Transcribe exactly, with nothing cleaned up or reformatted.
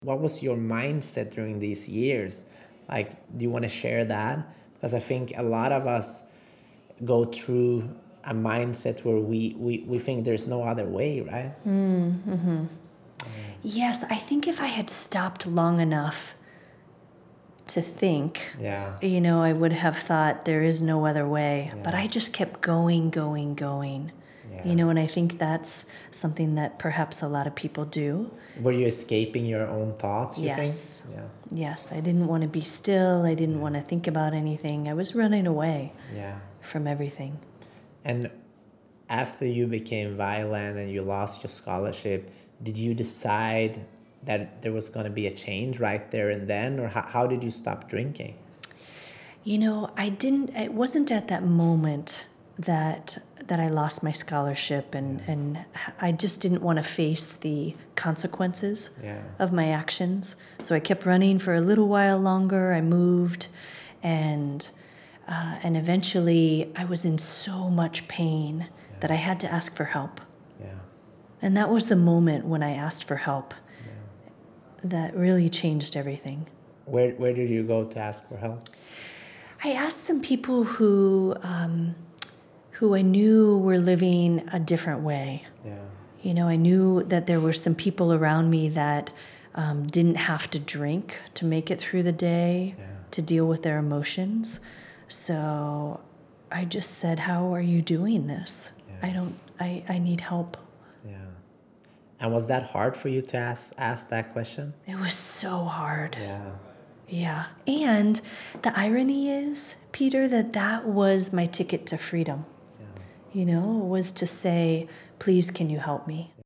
What was your mindset during these years? Like, do you want to share that? Because I think a lot of us go through a mindset where we, we, we think there's no other way, right? Mm-hmm. Yes, I think if I had stopped long enough to think, Yeah. you know, I would have thought there is no other way. Yeah. But I just kept going, going, going. Yeah. You know, and I think that's something that perhaps a lot of people do. Were you escaping your own thoughts, you Yes. think? Yeah. Yes, I didn't want to be still. I didn't Yeah. want to think about anything. I was running away Yeah. from everything. And after you became violent and you lost your scholarship, did you decide that there was going to be a change right there and then? Or how, how did you stop drinking? You know, I didn't, it wasn't at that moment that that I lost my scholarship, and, Yeah. and I just didn't want to face the consequences Yeah. of my actions. So I kept running for a little while longer. I moved, and uh, and eventually I was in so much pain Yeah. that I had to ask for help. Yeah. And that was the moment when I asked for help Yeah. that really changed everything. Where, where did you go to ask for help? I asked some people who um, who I knew were living a different way. Yeah. You know, I knew that there were some people around me that um, didn't have to drink to make it through the day, Yeah. to deal with their emotions. So I just said, how are you doing this? Yeah. I don't, I, I need help. Yeah. And was that hard for you to ask ask that question? It was so hard. Yeah. Yeah. And the irony is, Peter, that that was my ticket to freedom. Yeah. You know, was to say, please, can you help me?